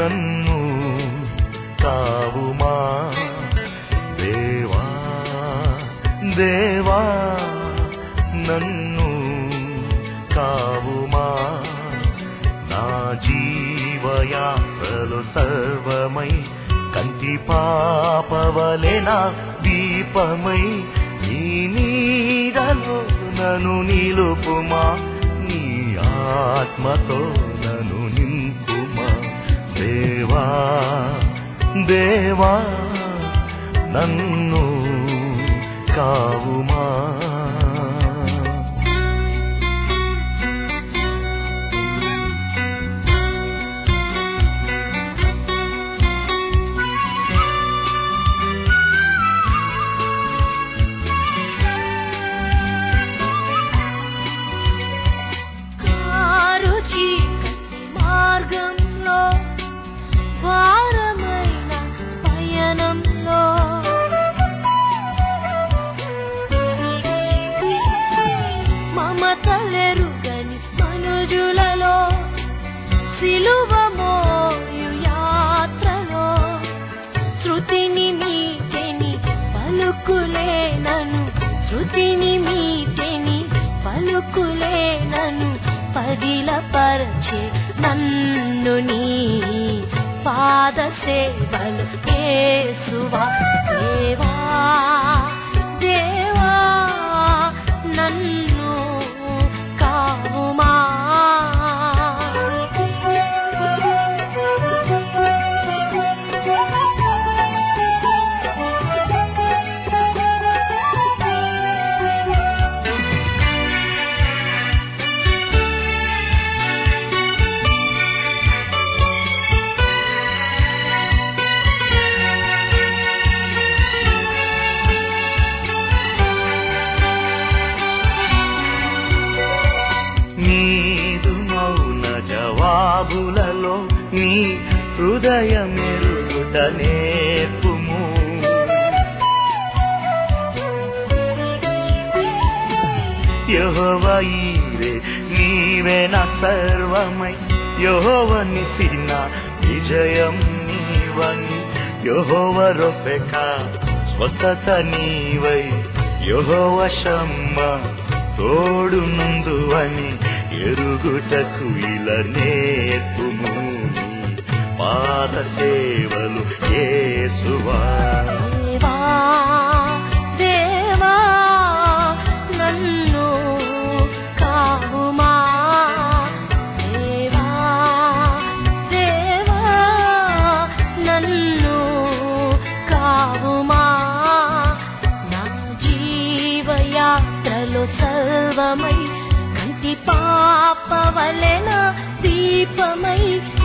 నన్ను కావుమా దేవా దేవా నన్ను కావుమా నా జీవయాత్రలో సర్వమై కంటి పాపవలె నా దీపమై నీ నీడలో నన్ను నిలుపుమా నీ ఆత్మతో నన్ను నింపుమా దేవా దేవా నన్ను కావుమా మమతలెరుగని మనుజులలో సిలువ మోయు యాత్రలో శృతిని మీటెని పలుకులేనను శృతిని మీటెని పలుకులేనను పదిలపరచే నన్ను నీ పాద సేవలు యేసువా దేవా దేవా నన్ను కావుమా నీదు మౌన జవాబులలో నీ హృదయమెరుగుట నేర్పుము యెహోవా ఈరే నీవే నా సర్వమై యెహోవా నిసి నా విజయం నీవని యెహోవా రొఫెకా స్వస్థత నీవై యెహోవా షమ్మా తోడు నుందువని ఎరుగుటకు ఇలా నేర్పుము పాద సేవలు యేసువా దేవా దేవా నన్ను కావుమా దేవా దేవా నన్ను కావుమా నా జీవయాత్రలో సర్వమై కంటి పాపవలె నా దీపమై